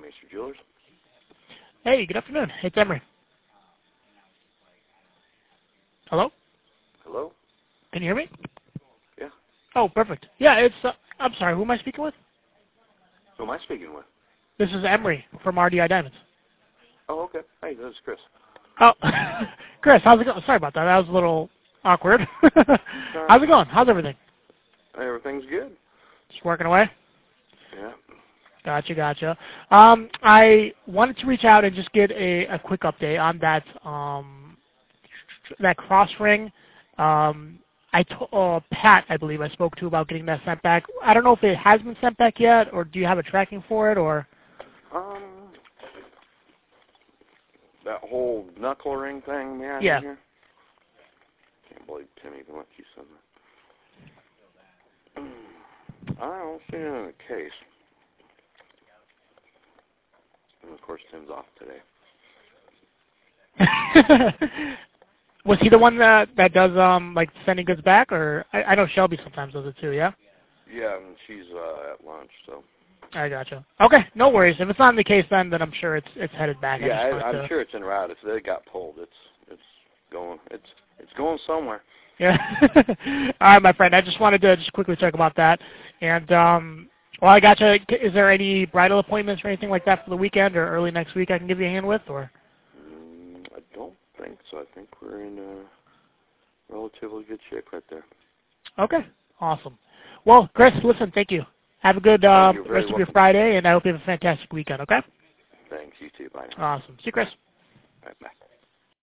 Meister Jewelers. Hey, good afternoon. It's Emery. Hello? Hello? Can you hear me? Yeah. Oh, perfect. Yeah, it's, I'm sorry, who am I speaking with? Who am I speaking with? This is Emery from RDI Diamonds. Oh, okay. Hey, this is Chris. Oh, Chris, how's it going? Sorry about that. That was a little awkward. Sorry. How's it going? How's everything? Everything's good. Just working away? Yeah. Gotcha. I wanted to reach out and just get a quick update on that cross ring. Pat, I believe I spoke to about getting that sent back. I don't know if it has been sent back yet, or do you have a tracking for it, or? That whole knuckle ring thing, man. Yeah. Here? Can't believe Tim even let you send that. I don't see it in the case. And of course, Tim's off today. Was he the one that does like sending goods back, or I know Shelby sometimes does it too, yeah? Yeah, and she's at lunch, so. I gotcha. Okay, no worries. If it's not in the case, then I'm sure it's headed back. Yeah, I'm sure it's en route. If they got pulled, it's going somewhere. Yeah. All right, my friend. I just wanted to just quickly talk about that. And well, I gotcha. Is there any bridal appointments or anything like that for the weekend or early next week I can give you a hand with, or? I don't think so. I think we're in relatively good shape right there. Okay, awesome. Well, Chris, listen, thank you. Have a good rest of your Friday, and I hope you have a fantastic weekend, okay? Thanks. You too. Bye now. Awesome. See you, Chris. All right, bye.